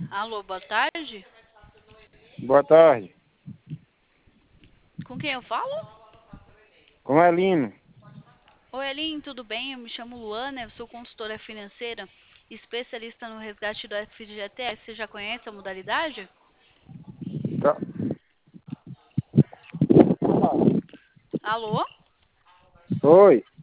Alô, boa tarde. Boa tarde. Com quem eu falo? Com Elino. Oi, Aline, tudo bem? Eu me chamo Luana, eu sou consultora financeira, especialista no resgate do FGTS. Você já conhece a modalidade? Tá. Alô? Oi.